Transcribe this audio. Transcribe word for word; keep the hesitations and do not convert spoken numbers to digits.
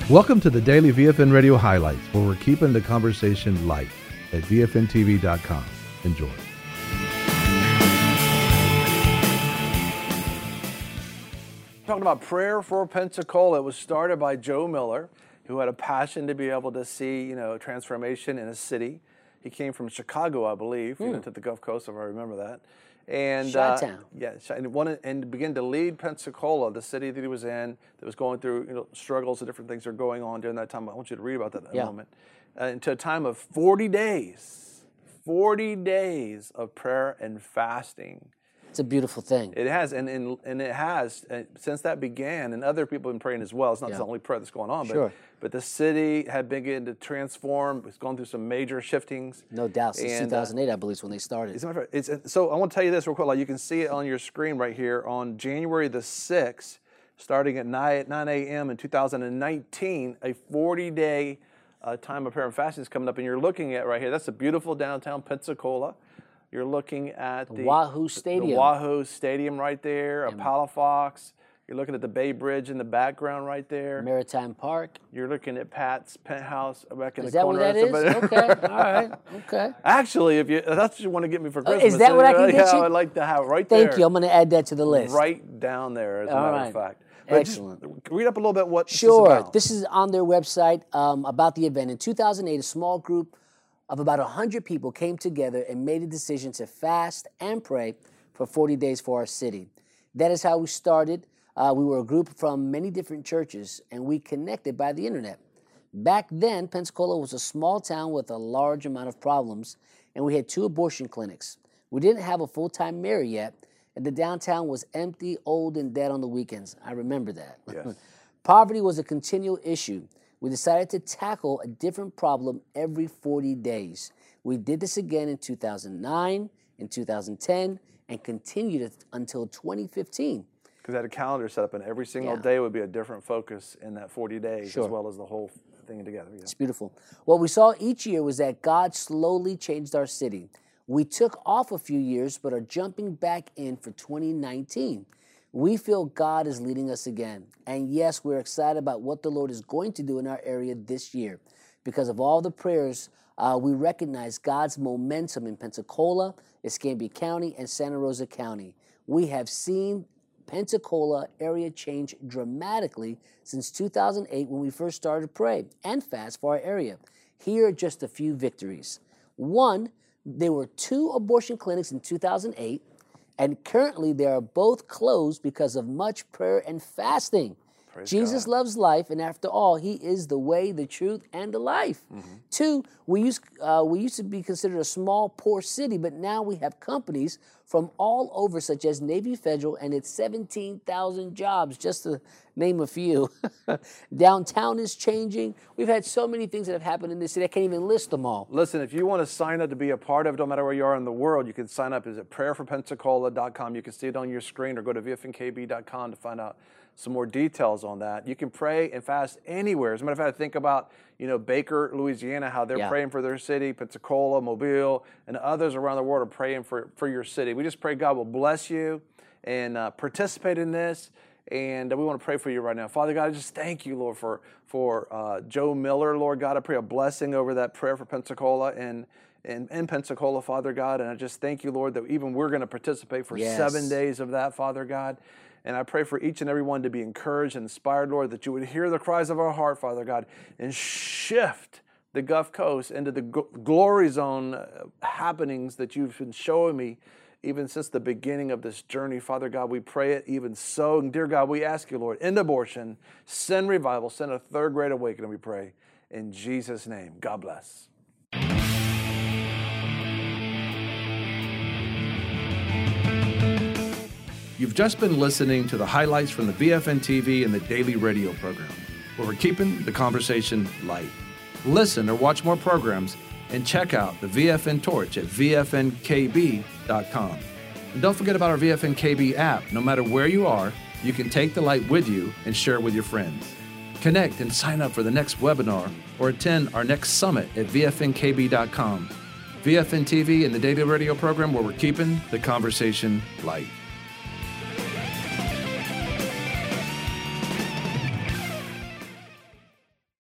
Welcome to the Daily V F N Radio Highlights, where we're keeping the conversation light at V F N T V dot com. Enjoy. Talking about prayer for Pensacola. It was started by Joe Miller, who had a passion to be able to see, you know, transformation in a city. He came from Chicago, I believe, mm. even to the Gulf Coast, if I remember that. And Chi-town. Uh, yeah, and wanted and began to lead Pensacola, the city that he was in, that was going through, you know, struggles and different things that are going on during that time. I want you to read about that in a yeah. moment. Uh, into a time of forty days, forty days of prayer and fasting. It's a beautiful thing. It has, and and, and it has, uh, since that began, and other people have been praying as well. It's not yeah. the only prayer that's going on, sure. but, but the city had begun to transform. It's gone through some major shiftings. No doubt, since and, two thousand eight, uh, I believe, is when they started. It's, it's, so I want to tell you this real quick. Like you can see it on your screen right here. On January the sixth, starting at nine a.m. in two thousand nineteen, a forty-day uh, time of prayer and fasting is coming up, and you're looking at right here. That's a beautiful downtown Pensacola. You're looking at the, the Wahoo Stadium. The Wahoo Stadium right there, a Palafox. You're looking at the Bay Bridge in the background right there. Maritime Park. You're looking at Pat's penthouse back in is the corner. Is that what that is? Okay, all right, okay. Actually, if you that's what you want to get me for Christmas. Uh, is that what I can yeah, get you? I'd like to have right Thank there. Thank you. I'm going to add that to the list. Right down there, as a all matter right. of fact. But excellent. Read up a little bit what sure. this is about. This is on their website um, about the event. In two thousand eight, a small group of about one hundred people came together and made a decision to fast and pray for forty days for our city. That is how we started. Uh, we were a group from many different churches, and we connected by the internet. Back then, Pensacola was a small town with a large amount of problems, and we had two abortion clinics. We didn't have a full-time mayor yet, and the downtown was empty, old, and dead on the weekends. I remember that. Yes. Poverty was a continual issue. We decided to tackle a different problem every forty days. We did this again in two thousand nine, in two thousand ten, and continued it until twenty fifteen. Because I had a calendar set up, and every single yeah. day would be a different focus in that forty days, sure. as well as the whole thing together. Yeah. It's beautiful. What we saw each year was that God slowly changed our city. We took off a few years, but are jumping back in for twenty nineteen. We feel God is leading us again. And yes, we're excited about what the Lord is going to do in our area this year. Because of all the prayers, uh, we recognize God's momentum in Pensacola, Escambia County, and Santa Rosa County. We have seen Pensacola area change dramatically since two thousand eight when we first started to pray and fast for our area. Here are just a few victories. One, there were two abortion clinics in two thousand eight. And currently, they are both closed because of much prayer and fasting. Praise Jesus God. Loves life, and after all, He is the way, the truth, and the life. Mm-hmm. Two, we used, uh, we used to be considered a small, poor city, but now we have companies from all over, such as Navy Federal and its seventeen thousand jobs, just to name a few. Downtown is changing. We've had so many things that have happened in this city, I can't even list them all. Listen, if you want to sign up to be a part of it, no matter where you are in the world, you can sign up. Is at prayer for pensacola dot com. You can see it on your screen, or go to V F N K B dot com to find out some more details on that. You can pray and fast anywhere. As a matter of fact, think about, you know, Baker, Louisiana, how they're yeah. praying for their city, Pensacola, Mobile, and others around the world are praying for, for your city. We just pray God will bless you and uh, participate in this. And we want to pray for you right now. Father God, I just thank you, Lord, for, for uh, Joe Miller. Lord God, I pray a blessing over that prayer for Pensacola and in, in Pensacola, Father God. And I just thank you, Lord, that even we're going to participate for yes. seven days of that, Father God. And I pray for each and every one to be encouraged and inspired, Lord, that you would hear the cries of our heart, Father God, and shift the Gulf Coast into the glory zone happenings that you've been showing me even since the beginning of this journey. Father God, we pray it even so. And dear God, we ask you, Lord, end abortion, send revival, send a third great awakening, we pray. In Jesus' name, God bless. You've just been listening to the highlights from the V F N T V and the Daily Radio program, where we're keeping the conversation light. Listen or watch more programs and check out the V F N Torch at V F N K B dot com. And don't forget about our V F N K B app. No matter where you are, you can take the light with you and share it with your friends. Connect and sign up for the next webinar or attend our next summit at V F N K B dot com. V F N T V and the Daily Radio program, where we're keeping the conversation light.